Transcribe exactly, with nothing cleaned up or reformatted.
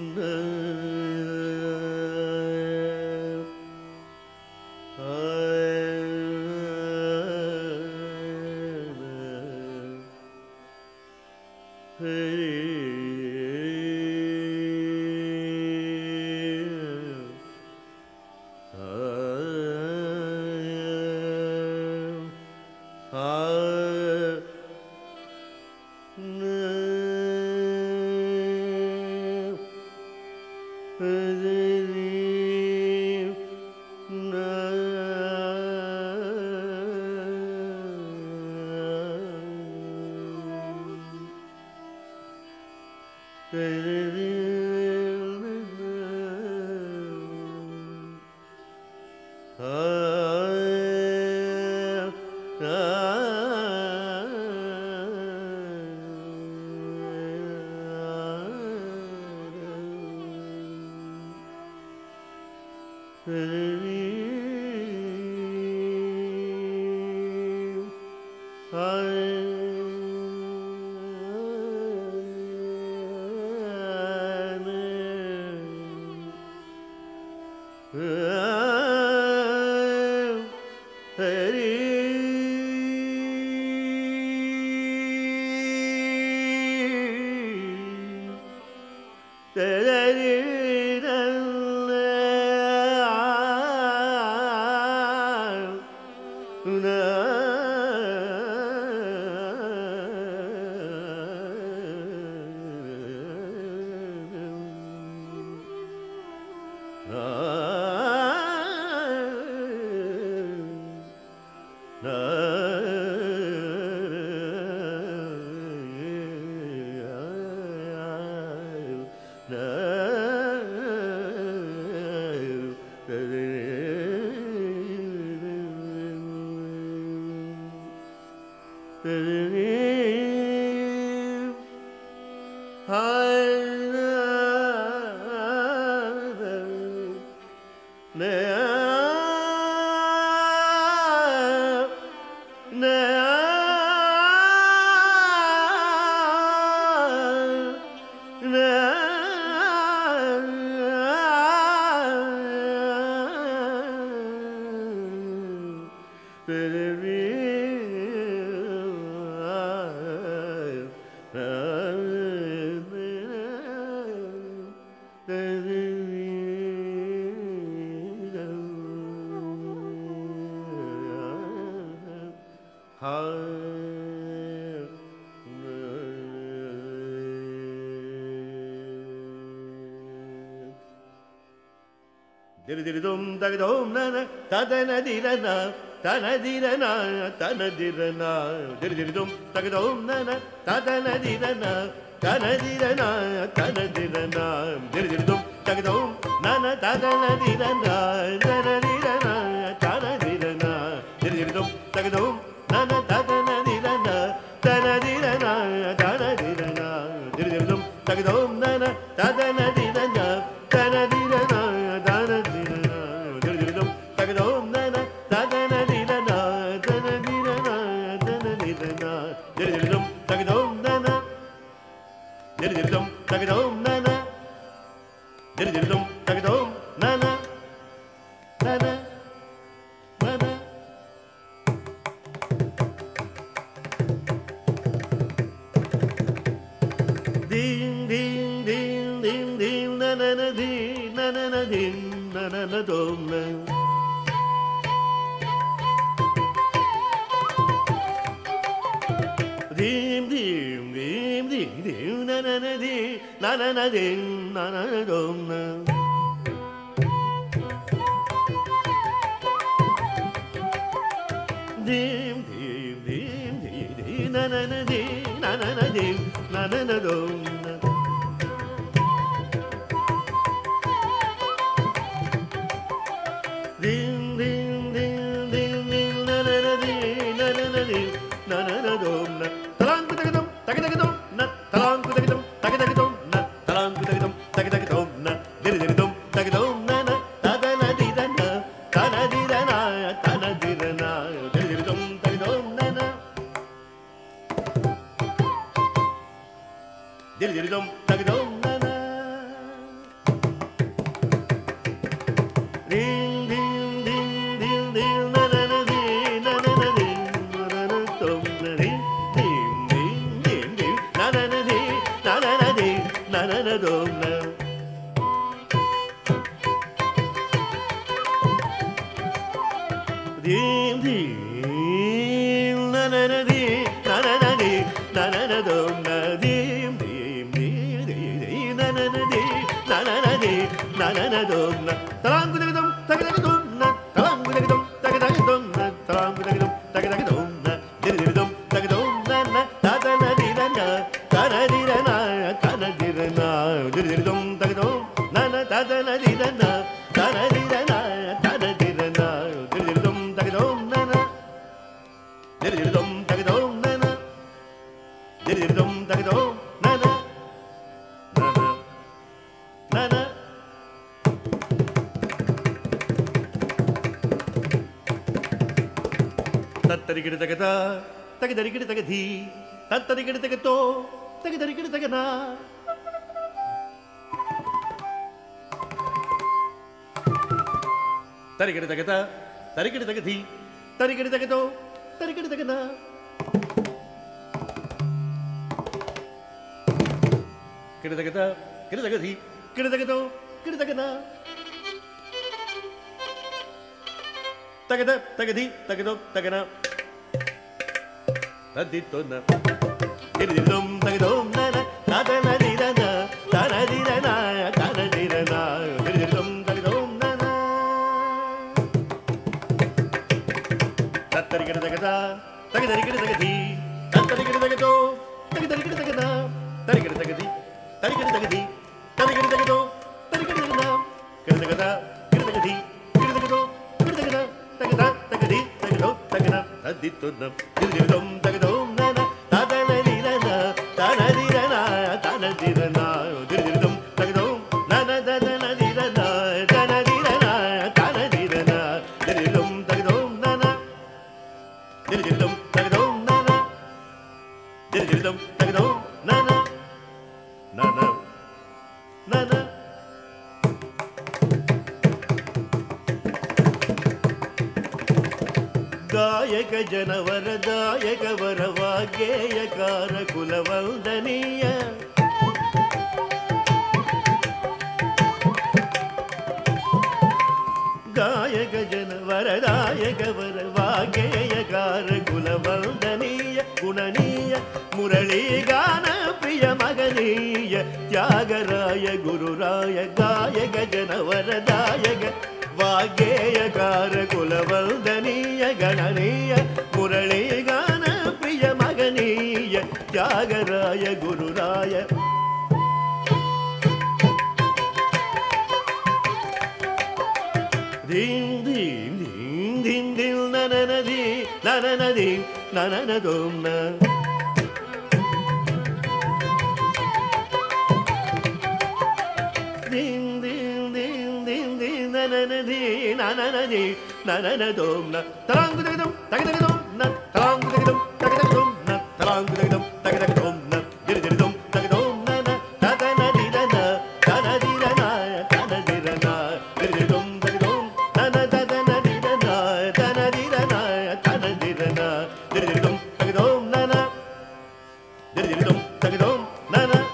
Diridum dagdum nana tadanadirana tanadirana tanadirana diridum dagdum nana tadanadirana tanadirana tanadirana diridum dagdum nana tadanadirana tanadirana tanadirana diridum dagdum nana tadanadirana tanadirana tanadirana diridum dagdum nana tadanadirana tanadirana Dim dim na na na di na na na di na na na do na dim dim dim dim na na na di na na na di na na na do na talang gu dum tag tag dum na talang gu dum tag tag dum na talang gu dum tag tag dum na dir dir dum tag dum na na ta ta na di na na ta na di na na ta na di na dir dir dum tag dum na na ta ta na di na na ta na di na na ta na di na dir dir dum tag dum na na dir dir dum tag dum na na dir dir dum tag dum na na na na தத்தரிக்கிடு தகதா தகதரிக்கிடு தகதி தத்தரிக்கிடு தகதோ தகதரிக்கிடு தகனா தரிக்கிடு தகதா தரிக்கிடு தகதி தரிக்கிடு தகதோ தரிக்கிடு தகனா கிடு தகதா கிடு தகதி கிடு தகதோ கிடு தகனா தகத தகதி தகதோ தகனா ததித்தொன்ன திரிதிரும் தகதோம் நன ததனதிரன தனதிரன தனதிரன திரிதிரும் தகதோம் நன தத்தரிக்கிடு தகதா தகதரிக்கிடு தகதி தத்தரிக்கிடு தகதோ தகதரிக்கிடு தகனா தரிக்கிடு தகதி தரிக்கிடு தகதி தரிக்கிடு தகதோ தரிக்கிடு தகனா கிடு தகதா கிடு தகதி கிடு தகதோ கிடு தகனா தகதா தகதி தகதோ தகனா ததித்தொன்ன திரிதிரும் தகதோம் நன ததனதிரன தனதிரன தனதிரன திரிதிரும் தகதோம் நன ததனதிரன தனதிரன தனதிரன திரிதிரும் தகதோம் நன திரிதிரும் தகதோம் நன திரிதிரும் தகதோம் நன நன நன ಗಾಯಕ ಜನವರದಾಯಕ ವರವಾಗೇಯಕಾರ ಕುಲವಂದನೀಯ ಗಾಯಕ ಜನವರದಾಯಕ ವರವಾಗೇಯಕಾರ ಕುಲವಂದನೀಯ ಗುಣನೀಯ ಮುರಳೀಗಾನ ಪ್ರಿಯ ಮಗನೀಯ ತ್ಯಾಗರಾಯ ಗುರುರಾಯ ಗಾಯಕ ಜನವರದಾಯಕ வாகேயகார குலவந்தனீய கணனீய முரளிகான பிரிய மகனீய தியாகராய குருராய தீம் தீம் தீம் தீம் தீம் நனநதி நனநதி நனநதோம் ந தீம் தீம் தீம் தீம் தீம் நனநதி நனநதி நனநதோம் ந தலாங்கு தகதம் தகதகதோம் ந தலாங்கு தகதம் தகதகதோம் ந தலாங்கு தகதம் தகதகதோம் ந திரிதிரிதோம் தகதோம் நன ததனதிரன தனதிரன தனதிரன திரிதிரிதோம் தகதோம் நன ததனதிரன தனதிரன தனதிரன திரிதிரிதோம் தகதோம் நன திரிதிரிதோம் தகதோம் நன